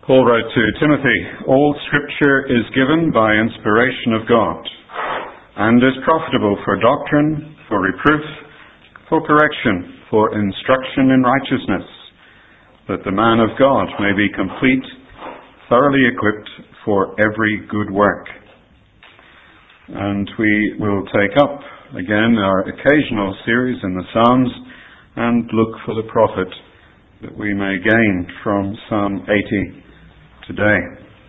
Paul wrote to Timothy, "All Scripture is given by inspiration of God, and is profitable for doctrine, for reproof, for correction, for instruction in righteousness, that the man of God may be complete, thoroughly equipped for every good work." And we will take up again our occasional series in the Psalms and look for the profit that we may gain from Psalm 80 today.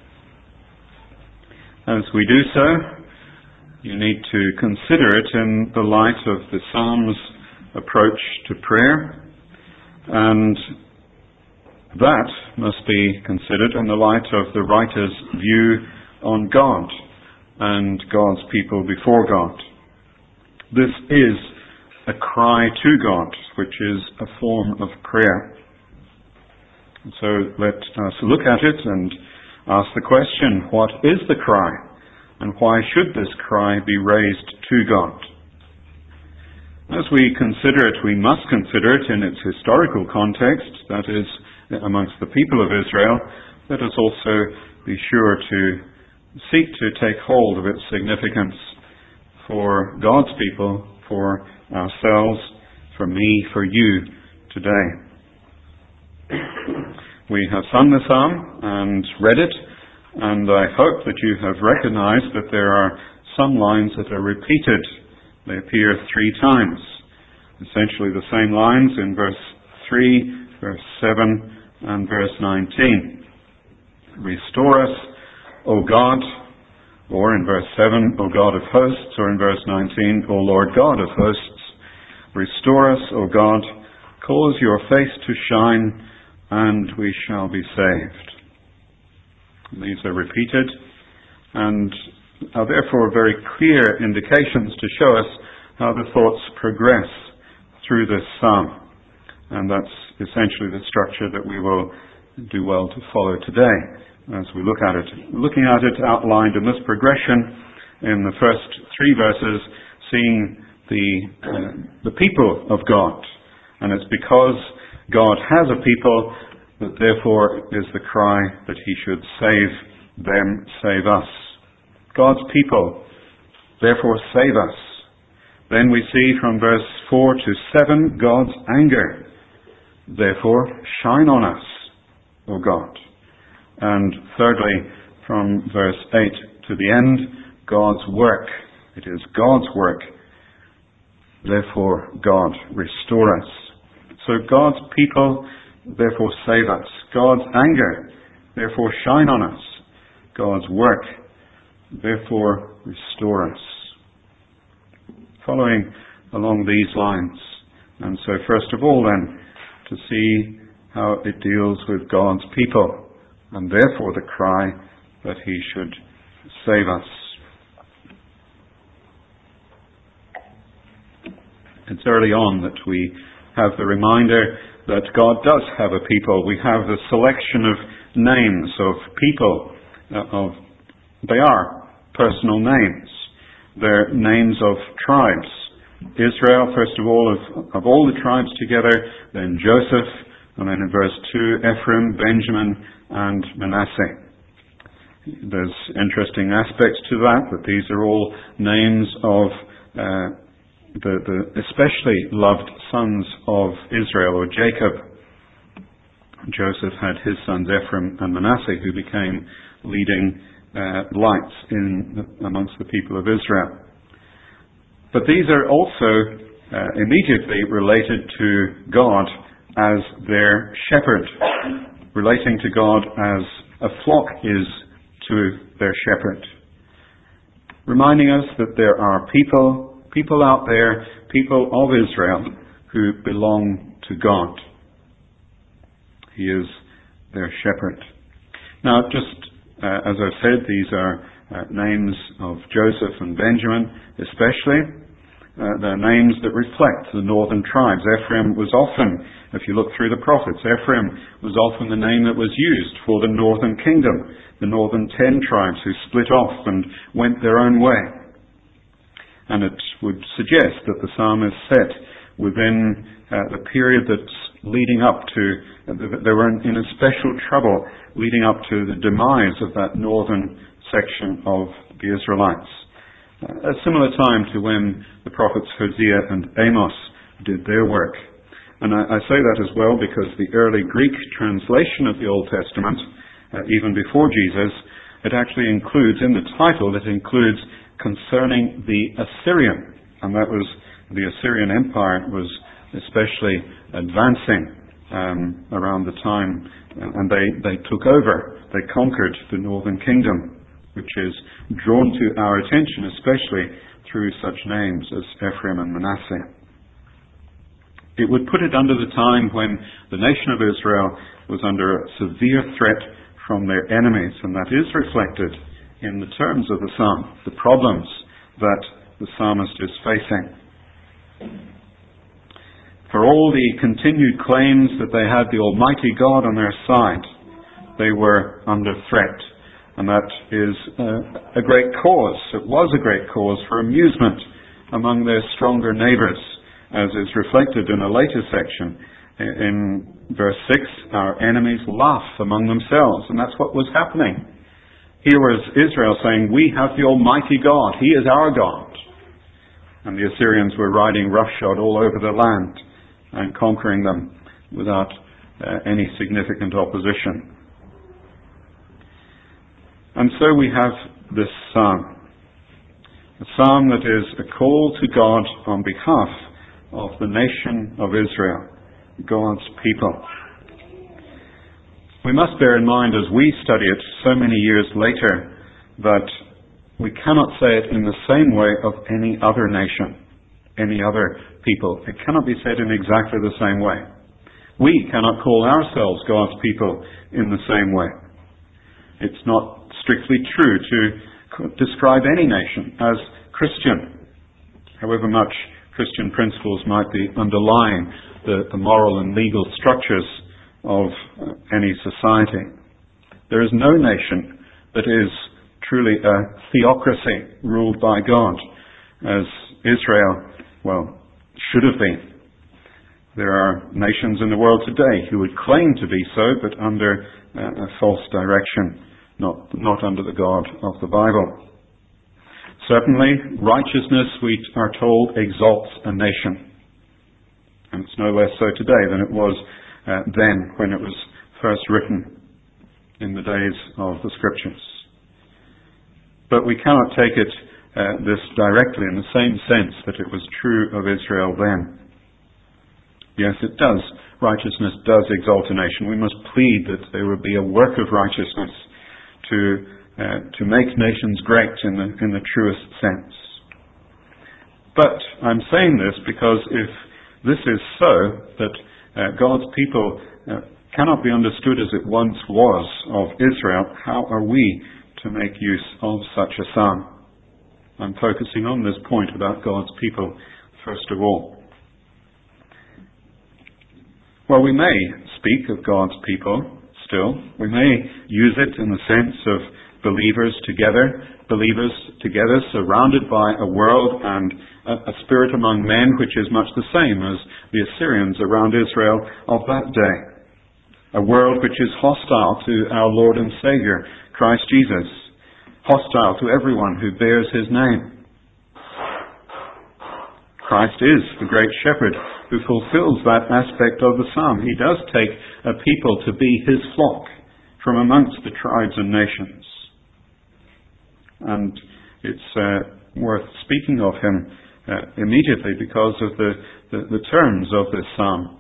As we do so, you need to consider it in the light of the Psalm's approach to prayer, and that must be considered in the light of the writer's view on God and God's people before God. This is a cry to God, which is a form of prayer. So let us look at it and ask the question, what is the cry? And why should this cry be raised to God? As we consider it, we must consider it in its historical context, that is, amongst the people of Israel. Let us also be sure to seek to take hold of its significance for God's people, for ourselves, for me, for you today. We have sung the psalm and read it, and I hope that you have recognized that there are some lines that are repeated. They appear 3 times. Essentially the same lines in verse 3, verse 7, and verse 19. Restore us, O God, or in verse 7, O God of hosts, or in verse 19, O Lord God of hosts. Restore us, O God, cause your face to shine, and we shall be saved. These are repeated and are therefore very clear indications to show us how the thoughts progress through this psalm. And that's essentially the structure that we will do well to follow today as we look at it. Looking at it outlined in this progression in the first 3 verses, seeing the people of God. And it's because God has a people that therefore is the cry that He should save them, save us. God's people, therefore save us. Then we see from verse 4 to 7, God's anger. Therefore shine on us, O God. And thirdly, from verse 8 to the end, God's work. It is God's work. Therefore, God, restore us. So God's people, therefore save us. God's anger, therefore shine on us. God's work, therefore restore us. Following along these lines. And so first of all then, to see how it deals with God's people, and therefore the cry that He should save us. It's early on that we have the reminder that God does have a people. We have the selection of names of people. They are personal names. They're names of tribes. Israel, first of all the tribes together, then Joseph, and then in verse 2, Ephraim, Benjamin, and Manasseh. There's interesting aspects to that these are all names of the especially loved sons of Israel, or Jacob. Joseph had his sons Ephraim and Manasseh, who became leading lights amongst the people of Israel. But these are also immediately related to God as their shepherd, relating to God as a flock is to their shepherd, reminding us that there are people out there, people of Israel, who belong to God. He is their shepherd. Now, just as I've said, these are names of Joseph and Benjamin, especially. They're names that reflect the northern tribes. Ephraim was often, if you look through the prophets, Ephraim was often the name that was used for the northern kingdom, the northern 10 tribes who split off and went their own way. And it would suggest that the psalm is set within the period that's leading up to, they were in a special trouble leading up to the demise of that northern section of the Israelites. A similar time to when the prophets Hosea and Amos did their work. And I say that as well because the early Greek translation of the Old Testament, even before Jesus, it actually includes, in the title, it includes concerning the Assyrian. And that was, the Assyrian Empire was especially advancing around the time, and they took over, they conquered the northern kingdom, which is drawn to our attention especially through such names as Ephraim and Manasseh. It would put it under the time when the nation of Israel was under a severe threat from their enemies, and that is reflected in the terms of the psalm, the problems that the psalmist is facing. For all the continued claims that they had the Almighty God on their side, they were under threat. And that is a great cause. It was a great cause for amusement among their stronger neighbours, as is reflected in a later section. In verse 6, our enemies laugh among themselves, and that's what was happening. Here was Israel saying, we have the Almighty God, He is our God. And the Assyrians were riding roughshod all over the land and conquering them without any significant opposition. And so we have this psalm. A psalm that is a call to God on behalf of the nation of Israel, God's people. We must bear in mind as we study it so many years later that we cannot say it in the same way of any other nation, any other people. It cannot be said in exactly the same way. We cannot call ourselves God's people in the same way. It's not strictly true to describe any nation as Christian, however much Christian principles might be underlying the moral and legal structures of any society. There is no nation that is truly a theocracy ruled by God, as Israel, should have been. There are nations in the world today who would claim to be so, but under a false direction, not under the God of the Bible. Certainly, righteousness, we are told, exalts a nation. And it's no less so today than it was then when it was first written in the days of the Scriptures. But we cannot take it this directly in the same sense that it was true of Israel then. Yes, it does. Righteousness does exalt a nation. We must plead that there would be a work of righteousness to make nations great in the truest sense. But I'm saying this because if this is so, that God's people cannot be understood as it once was of Israel, how are we to make use of such a psalm? I'm focusing on this point about God's people, first of all. Well, we may speak of God's people still. We may use it in the sense of believers together surrounded by a world and a spirit among men which is much the same as the Assyrians around Israel of that day. A world which is hostile to our Lord and Saviour, Christ Jesus. Hostile to everyone who bears His name. Christ is the great shepherd who fulfills that aspect of the psalm. He does take a people to be His flock from amongst the tribes and nations. And it's worth speaking of Him immediately because of the terms of this psalm.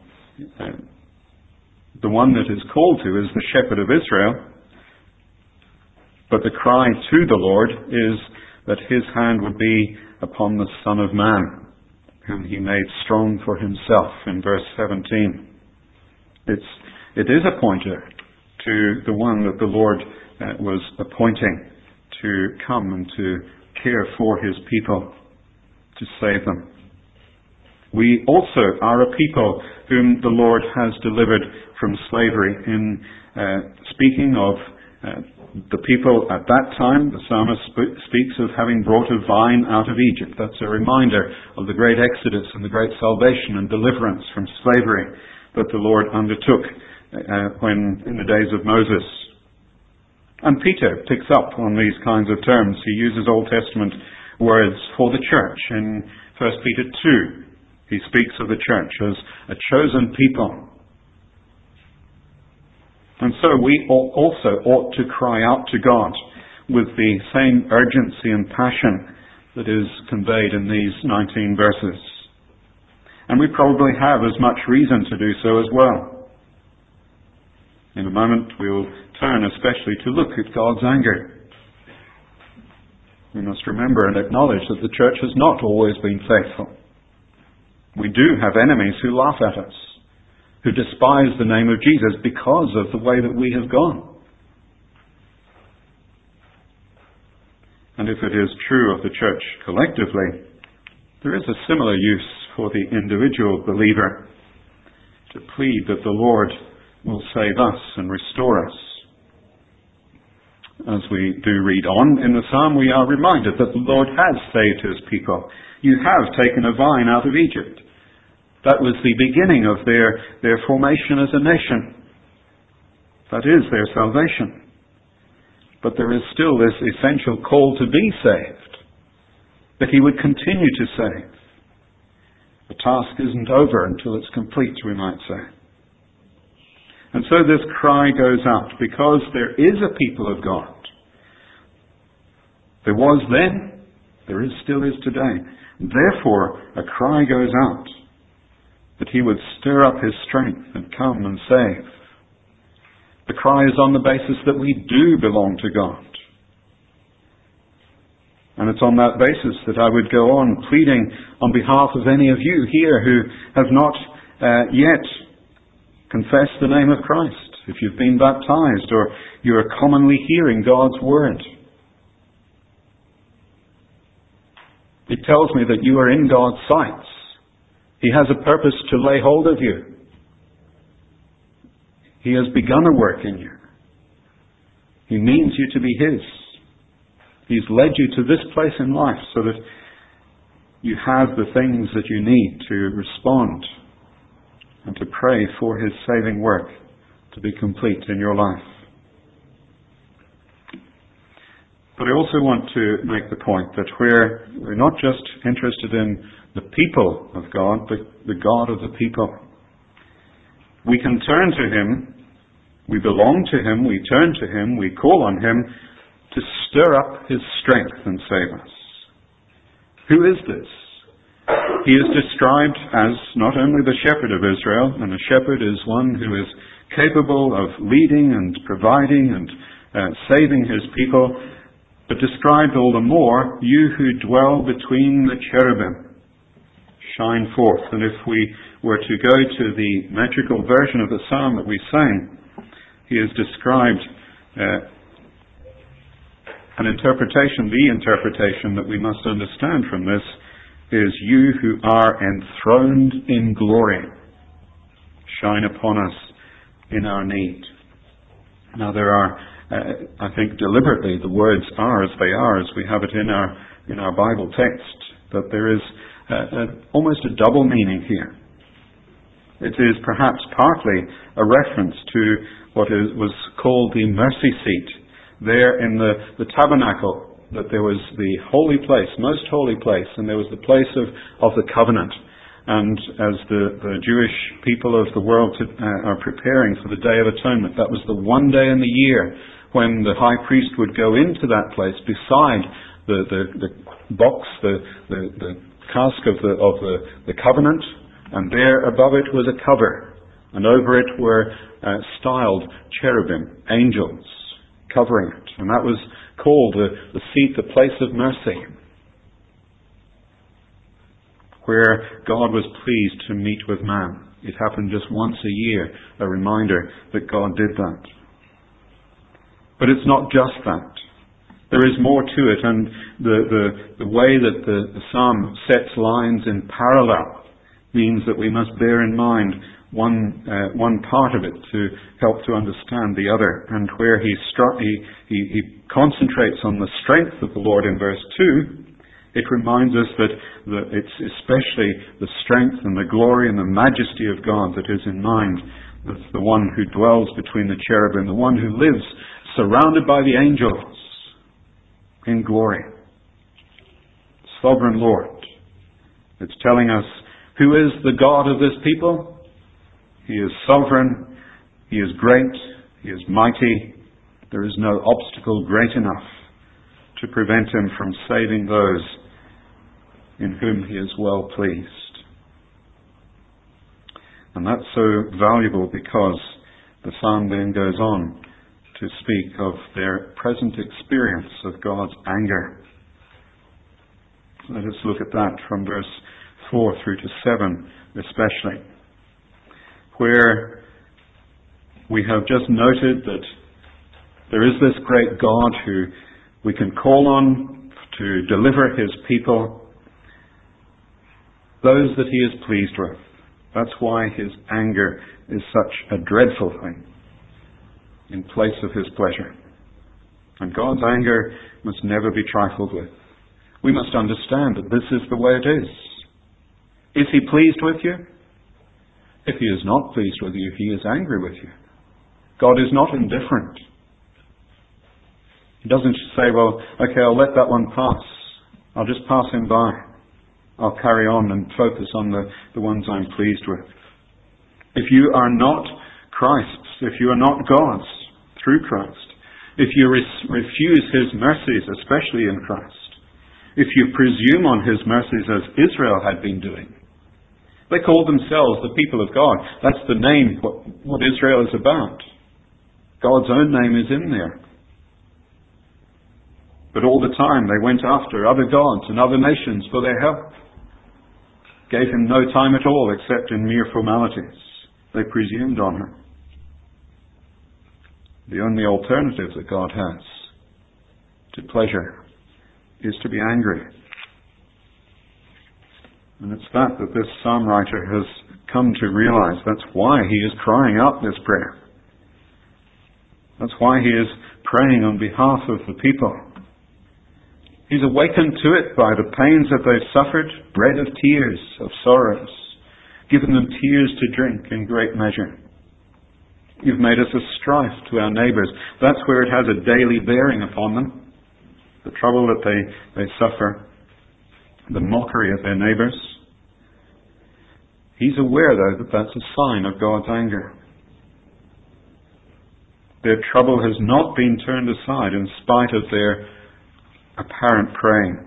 The one that is called to is the shepherd of Israel, but the cry to the Lord is that His hand would be upon the Son of Man, whom He made strong for Himself, in verse 17. It is a pointer to the one that the Lord was appointing to come and to care for His people, to save them. We also are a people whom the Lord has delivered from slavery. In speaking of the people at that time, the psalmist speaks of having brought a vine out of Egypt. That's a reminder of the great exodus and the great salvation and deliverance from slavery that the Lord undertook when in the days of Moses. And Peter picks up on these kinds of terms. He uses Old Testament words for the church. In 1 Peter 2, he speaks of the church as a chosen people. And so we also ought to cry out to God with the same urgency and passion that is conveyed in these 19 verses. And we probably have as much reason to do so as well. In a moment we will turn especially to look at God's anger. We must remember and acknowledge that the church has not always been faithful. We do have enemies who laugh at us, who despise the name of Jesus because of the way that we have gone. And if it is true of the church collectively, there is a similar use for the individual believer to plead that the Lord will save us and restore us. As we do read on in the psalm, we are reminded that the Lord has saved his people. You have taken a vine out of Egypt. That was the beginning of their formation as a nation. That is their salvation. But there is still this essential call to be saved, that he would continue to save. The task isn't over until it's complete, we might say. And so this cry goes out because there is a people of God. There was then, there is still is today. Therefore, a cry goes out that he would stir up his strength and come and save. The cry is on the basis that we do belong to God. And it's on that basis that I would go on pleading on behalf of any of you here who have not yet confessed the name of Christ. If you've been baptized or you are commonly hearing God's word. It tells me that you are in God's sights. He has a purpose to lay hold of you. He has begun a work in you. He means you to be his. He's led you to this place in life so that you have the things that you need to respond and to pray for his saving work to be complete in your life. But I also want to make the point that we're not just interested in the people of God, but the God of the people. We can turn to him, we belong to him, we turn to him, we call on him to stir up his strength and save us. Who is this? He is described as not only the shepherd of Israel, and a shepherd is one who is capable of leading and providing and saving his people, but described all the more, you who dwell between the cherubim, shine forth. And if we were to go to the metrical version of the psalm that we sang, he is described the interpretation that we must understand from this is you who are enthroned in glory, shine upon us in our need. Now there are, I think deliberately the words are as they are, as we have it in our Bible text, that there is almost a double meaning here. It is perhaps partly a reference to what was called the mercy seat there in the tabernacle, that there was the holy place, most holy place, and there was the place of the covenant. And as the Jewish people of the world are preparing for the Day of Atonement, that was the one day in the year when the high priest would go into that place beside the box, the cask of the covenant, and there above it was a cover, and over it were styled cherubim, angels, covering it. And that was called the seat, the place of mercy, where God was pleased to meet with man. It happened just once a year, a reminder that God did that. But it's not just that. There is more to it, and the way that the psalm sets lines in parallel means that we must bear in mind one part of it to help to understand the other. And where he concentrates on the strength of the Lord in verse 2, It reminds us that it's especially the strength and the glory and the majesty of God that is in mind. That's the one who dwells between the cherubim, the one who lives surrounded by the angels in glory. Sovereign Lord. It's telling us who is the God of this people. He is sovereign. He is great. He is mighty. There is no obstacle great enough to prevent him from saving those in whom he is well pleased. And that's so valuable because the psalm then goes on to speak of their present experience of God's anger. Let us look at that from verse 4 through to 7 especially, where we have just noted that there is this great God who we can call on to deliver his people, those that he is pleased with. That's why his anger is such a dreadful thing in place of his pleasure. And God's anger must never be trifled with. We must understand that this is the way it is. Is he pleased with you? If he is not pleased with you, he is angry with you. God is not indifferent. He doesn't say, well, okay, I'll let that one pass. I'll just pass him by. I'll carry on and focus on the ones I'm pleased with. If you are not Christ's, if you are not God's through Christ, if you refuse his mercies, especially in Christ, if you presume on his mercies as Israel had been doing, they called themselves the people of God. That's the name, what Israel is about. God's own name is in there. But all the time they went after other gods and other nations for their help. Gave him no time at all except in mere formalities. They presumed on him. The only alternative that God has to pleasure is to be angry. And it's that this psalm writer has come to realize. That's why he is crying out this prayer. That's why he is praying on behalf of the people. He's awakened to it by the pains that they've suffered, bread of tears, of sorrows, given them tears to drink in great measure. You've made us a strife to our neighbours. That's where it has a daily bearing upon them. The trouble that they suffer, the mockery of their neighbours. He's aware, though, that that's a sign of God's anger. Their trouble has not been turned aside in spite of their apparent praying.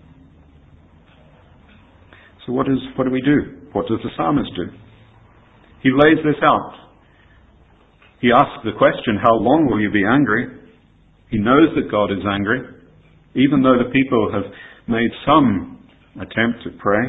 So what do we do? What does the psalmist do? He lays this out. He asks the question, how long will you be angry? He knows that God is angry, even though the people have made some attempt to pray.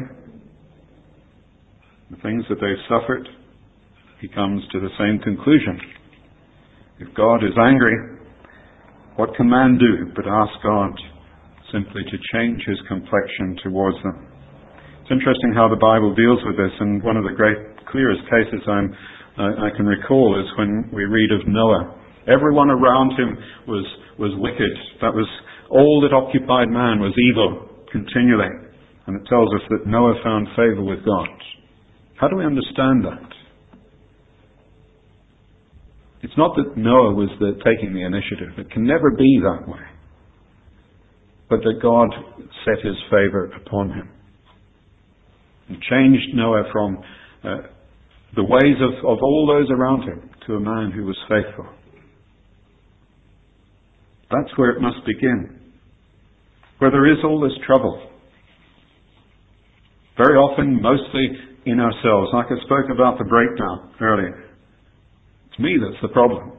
The things that they've suffered, he comes to the same conclusion. If God is angry, what can man do but ask God simply to change his complexion towards them? It's interesting how the Bible deals with this, and one of the great clearest cases I can recall is when we read of Noah. Everyone around him was wicked. That was all that occupied man was evil continually. And it tells us that Noah found favour with God. How do we understand that? It's not that Noah was taking the initiative. It can never be that way. But that God set his favour upon him and changed Noah from the ways of all those around him to a man who was faithful. That's where it must begin. Where there is all this trouble. Very often, mostly in ourselves. Like I spoke about the breakdown earlier. It's me that's the problem.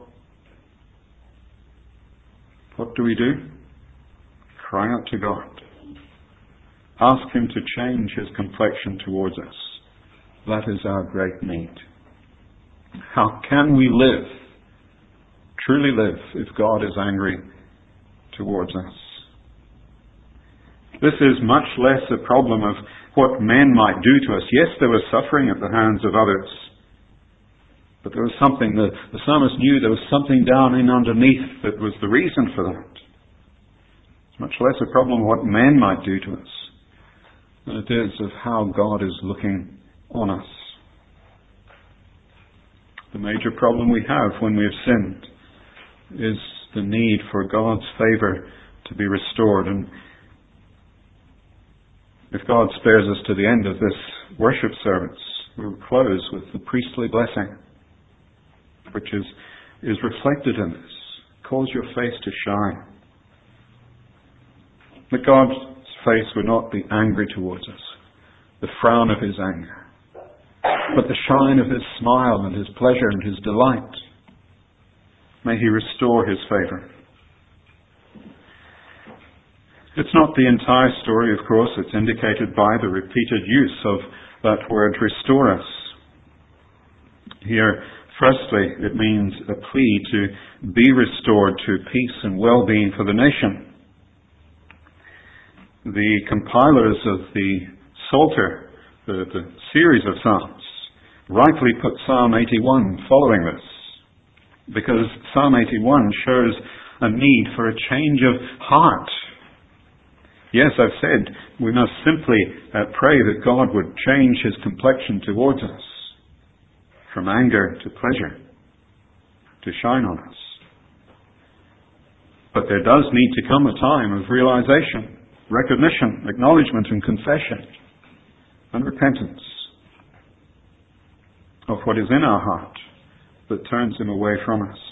What do? Cry out to God. Ask him to change his complexion towards us. That is our great need. How can we live, truly live, if God is angry towards us? This is much less a problem of what men might do to us. Yes, there was suffering at the hands of others. But there was something, the psalmist knew there was something down in underneath that was the reason for that. It's much less a problem of what men might do to us. than it is of how God is looking on us. The major problem we have when we have sinned is the need for God's favour to be restored. And if God spares us to the end of this worship service, we will close with the priestly blessing, which is reflected in this. Cause your face to shine. That God's face would not be angry towards us, the frown of his anger, but the shine of his smile and his pleasure and his delight. May he restore his favour. It's not the entire story, of course. It's indicated by the repeated use of that word restore us. Here, firstly, it means a plea to be restored to peace and well-being for the nation. The compilers of the Psalter, the series of Psalms, rightly put Psalm 81 following this, because Psalm 81 shows a need for a change of heart. Yes, I've said we must simply pray that God would change his complexion towards us, from anger to pleasure, to shine on us. But there does need to come a time of realization, recognition, acknowledgement and confession and repentance of what is in our heart that turns him away from us.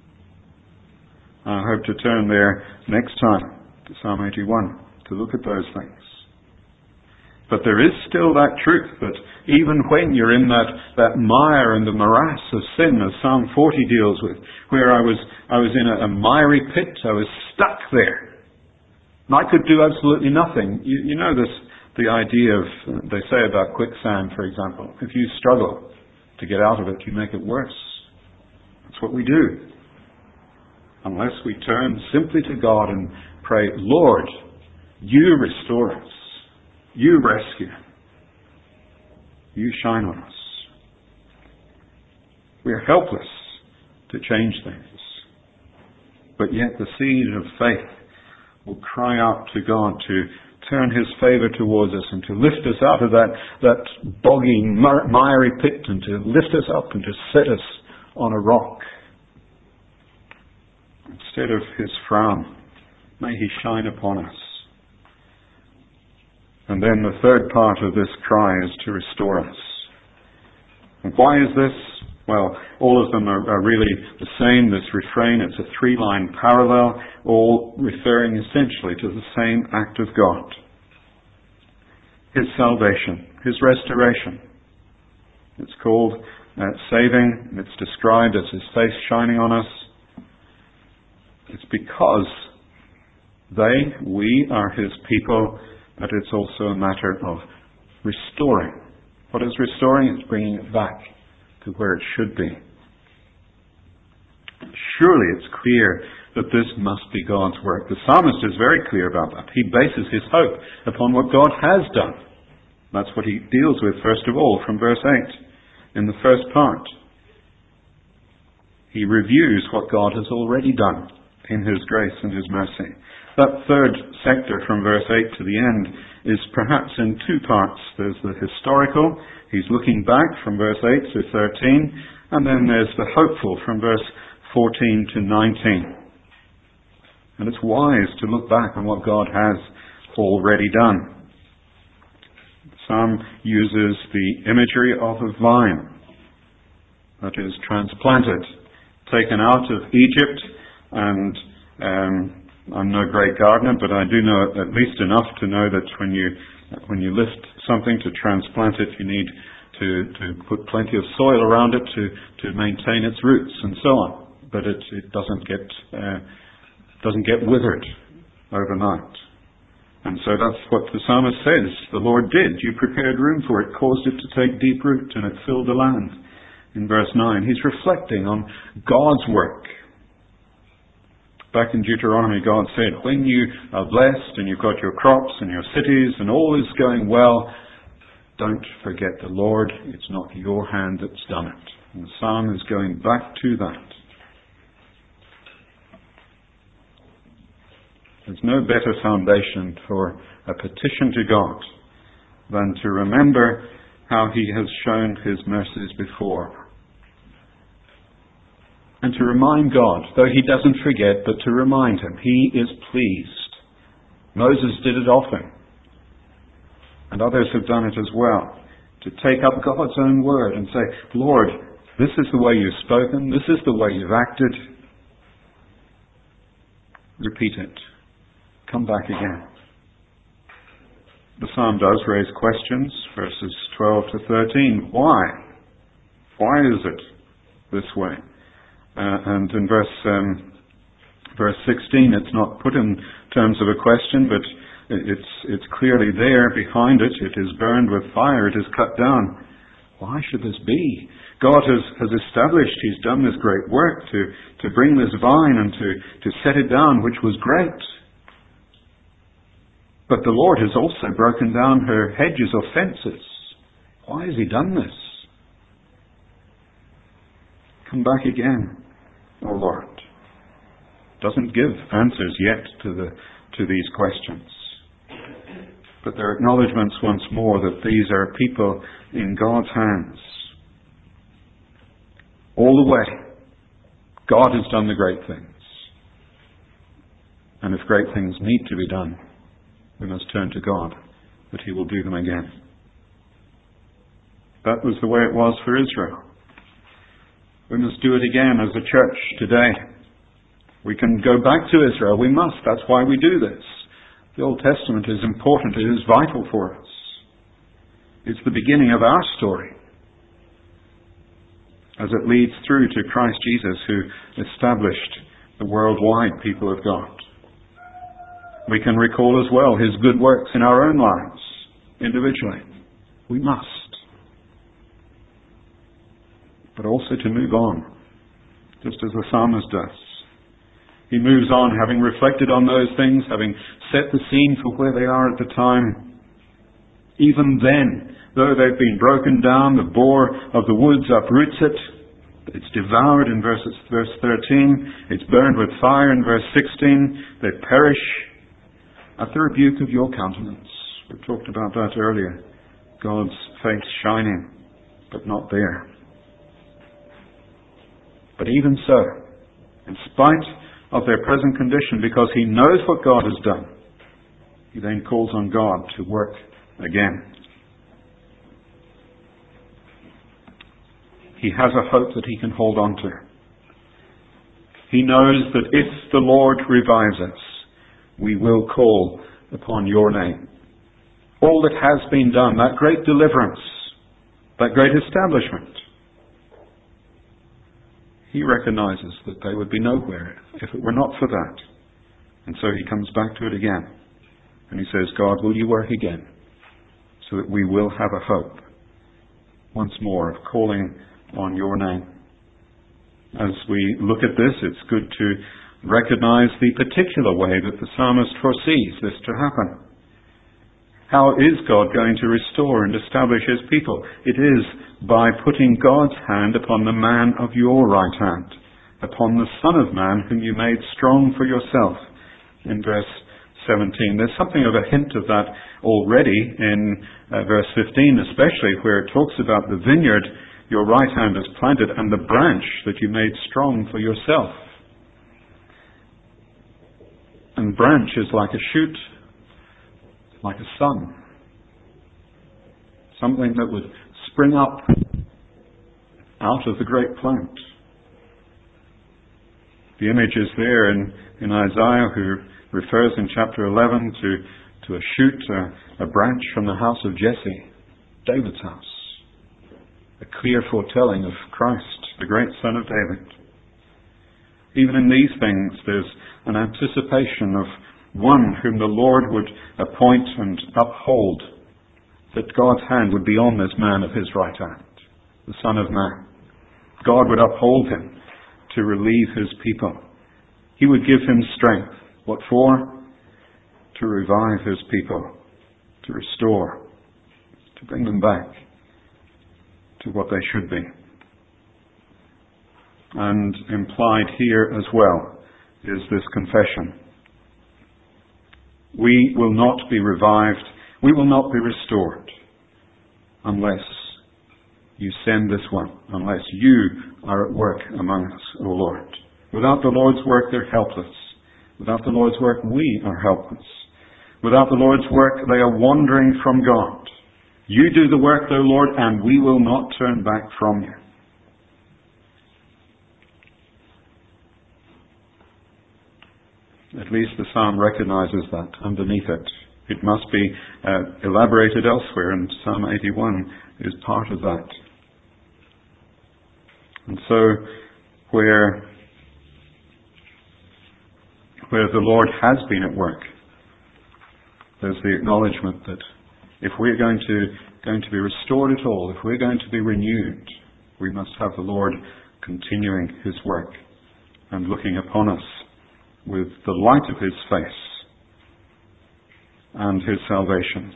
I hope to turn there next time to Psalm 81 to look at those things. But there is still that truth that even when you're in that mire and the morass of sin, as Psalm 40 deals with, where I was in a miry pit, I was stuck there. And I could do absolutely nothing. You know this, the idea of, they say about quicksand, for example. If you struggle to get out of it, you make it worse. That's what we do. Unless we turn simply to God and pray, Lord, you restore us. You rescue. You shine on us. We are helpless to change things. But yet the seed of faith will cry out to God to turn his favour towards us and to lift us out of that boggy, miry pit and to lift us up and to set us on a rock. Instead of his frown, may he shine upon us. And then the third part of this cry is to restore us. And why is this? Well, all of them are really the same. This refrain, it's a three-line parallel, all referring essentially to the same act of God. His salvation, his restoration. It's called saving. It's described as his face shining on us. It's because we are his people, but it's also a matter of restoring. What is restoring? It's bringing it back to where it should be. Surely it's clear that this must be God's work. The psalmist is very clear about that. He bases his hope upon what God has done. That's what he deals with, first of all, from verse 8, in the first part. He reviews what God has already done in his grace and his mercy. That third sector from verse 8 to the end is perhaps in two parts. There's the historical, he's looking back from verse 8 to 13, and then there's the hopeful from verse 14 to 19. And it's wise to look back on what God has already done. The psalm uses the imagery of a vine that is transplanted, taken out of Egypt, and I'm no great gardener, but I do know at least enough to know that when you lift something to transplant it, you need to put plenty of soil around it to maintain its roots and so on. But it doesn't get withered overnight. And so that's what the psalmist says. The Lord did. You prepared room for it, caused it to take deep root, and it filled the land. In verse 9, he's reflecting on God's work. Back in Deuteronomy, God said, when you are blessed and you've got your crops and your cities and all is going well, don't forget the Lord. It's not your hand that's done it. And the psalm is going back to that. There's no better foundation for a petition to God than to remember how he has shown his mercies before. And to remind God, though he doesn't forget, but to remind him, he is pleased. Moses did it often, and others have done it as well, to take up God's own word and say, Lord, this is the way you've spoken, this is the way you've acted. Repeat it. Come back again. The psalm does raise questions, verses 12 to 13. Why? Why is it this way? And in verse 16, it's not put in terms of a question, but it's clearly there behind it. It is burned with fire. It is cut down. Why should this be? God has established, he's done this great work to bring this vine and to set it down, which was great. But the Lord has also broken down her hedges or fences. Why has he done this? Come back again, O Lord. Doesn't give answers yet to these questions. But there are acknowledgements once more that these are people in God's hands. All the way, God has done the great things. And if great things need to be done, we must turn to God, that he will do them again. That was the way it was for Israel. We must do it again as a church today. We can go back to Israel. We must. That's why we do this. The Old Testament is important. It is vital for us. It's the beginning of our story, as it leads through to Christ Jesus, who established the worldwide people of God. We can recall as well his good works in our own lives, individually. We must. But also to move on, just as the psalmist does. He moves on, having reflected on those things, having set the scene for where they are at the time. Even then, though they've been broken down, the boar of the woods uproots it. It's devoured in verse 13. It's burned with fire in verse 16. They perish at the rebuke of your countenance. We talked about that earlier. God's face shining, but not there. But even so, in spite of their present condition, because he knows what God has done, he then calls on God to work again. He has a hope that he can hold on to. He knows that if the Lord revives us, we will call upon your name. All that has been done, that great deliverance, that great establishment, he recognizes that they would be nowhere if it were not for that. And so he comes back to it again. And he says, God, will you work again, so that we will have a hope once more of calling on your name. As we look at this, it's good to recognize the particular way that the psalmist foresees this to happen. How is God going to restore and establish his people? It is by putting God's hand upon the man of your right hand, upon the Son of Man whom you made strong for yourself, in verse 17. There's something of a hint of that already in verse 15, especially where it talks about the vineyard your right hand has planted and the branch that you made strong for yourself. And branch is like a shoot, like a sun. Something that would spring up out of the great plant. The image is there in Isaiah, who refers in chapter 11 to a shoot, a branch from the house of Jesse, David's house. A clear foretelling of Christ, the great Son of David. Even in these things, there's an anticipation of one whom the Lord would appoint and uphold, that God's hand would be on this man of his right hand, the Son of Man. God would uphold him to relieve his people. He would give him strength. What for? To revive his people, to restore, to bring them back to what they should be. And implied here as well is this confession. We will not be revived. We will not be restored unless you send this one, unless you are at work among us, O Lord. Without the Lord's work, they're helpless. Without the Lord's work, we are helpless. Without the Lord's work, they are wandering from God. You do the work, O Lord, and we will not turn back from you. At least the psalm recognizes that underneath it. It must be elaborated elsewhere, and Psalm 81 is part of that. And so, where the Lord has been at work, there's the acknowledgement that if we're going to be restored at all, if we're going to be renewed, we must have the Lord continuing His work and looking upon us with the light of His face and His salvation.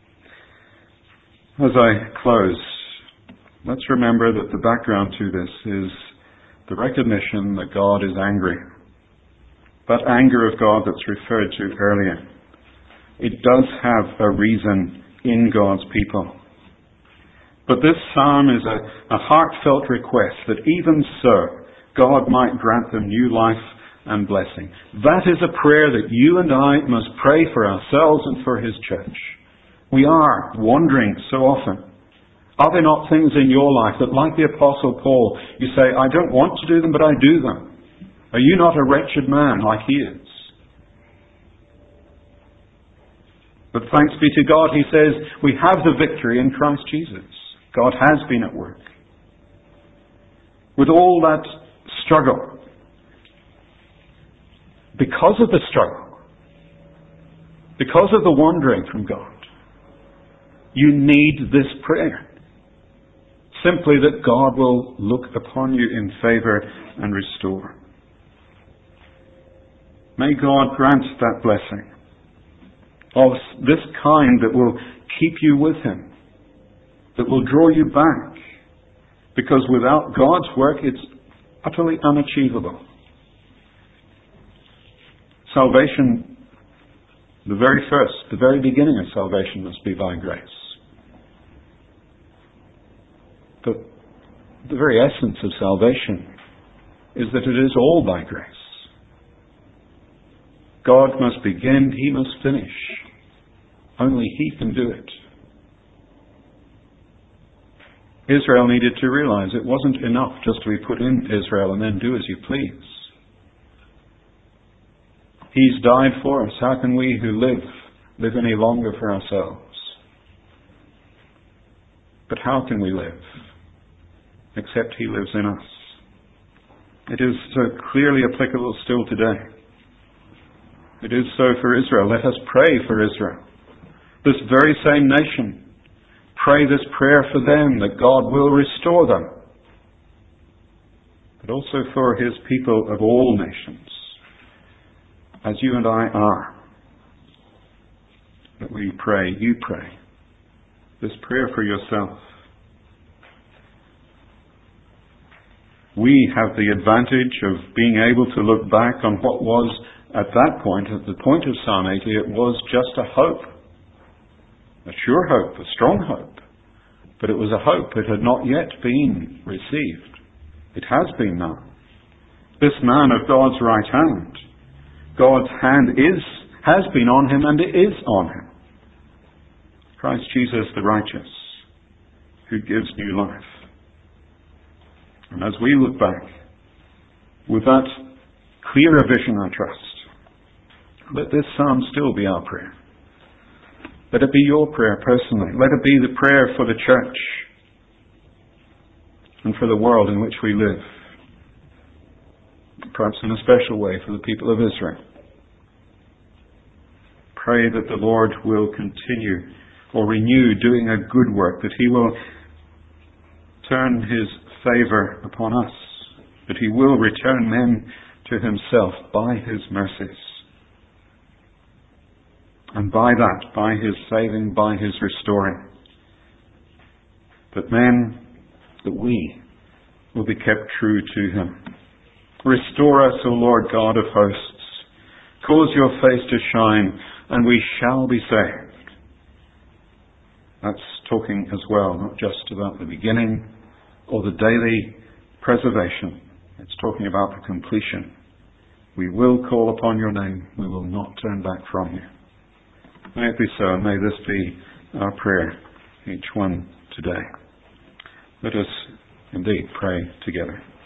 As I close, let's remember that the background to this is the recognition that God is angry. That anger of God that's referred to earlier, it does have a reason in God's people. But this psalm is a heartfelt request that even so, God might grant them new life and blessing. That is a prayer that you and I must pray for ourselves and for His church. We are wandering so often. Are there not things in your life that, like the Apostle Paul, you say, I don't want to do them, but I do them? Are you not a wretched man like he is? But thanks be to God, he says, we have the victory in Christ Jesus. God has been at work. With all that struggle, because of the struggle, because of the wandering from God, you need this prayer. Simply that God will look upon you in favour and restore. May God grant that blessing of this kind that will keep you with Him, that will draw you back, because without God's work it's utterly unachievable. Salvation, the very beginning of salvation must be by grace. But the very essence of salvation is that it is all by grace. God must begin, He must finish. Only He can do it. Israel needed to realize it wasn't enough just to be put in Israel and then do as you please. He's died for us. How can we who live any longer for ourselves? But how can we live? Except He lives in us. It is so clearly applicable still today. It is so for Israel. Let us pray for Israel. This very same nation. Pray this prayer for them, that God will restore them. But also for His people of all nations, as you and I are. That we pray, you pray, this prayer for yourself. We have the advantage of being able to look back on what was at that point, at the point of Psalm 80, it was just a hope. A sure hope, a strong hope. But it was a hope that had not yet been received. It has been now. This man of God's right hand, God's hand has been on him and it is on him. Christ Jesus the righteous, who gives new life. And as we look back, with that clearer vision, I trust, let this psalm still be our prayer. Let it be your prayer personally. Let it be the prayer for the church and for the world in which we live. Perhaps in a special way for the people of Israel. Pray that the Lord will continue or renew doing a good work, that He will turn His favour upon us, that He will return men to Himself by His mercies. And by that, by His saving, by His restoring, that we will be kept true to Him. Restore us, O Lord God of hosts. Cause your face to shine, and we shall be saved. That's talking as well, not just about the beginning or the daily preservation. It's talking about the completion. We will call upon your name. We will not turn back from you. May it be so, and may this be our prayer, each one today. Let us indeed pray together.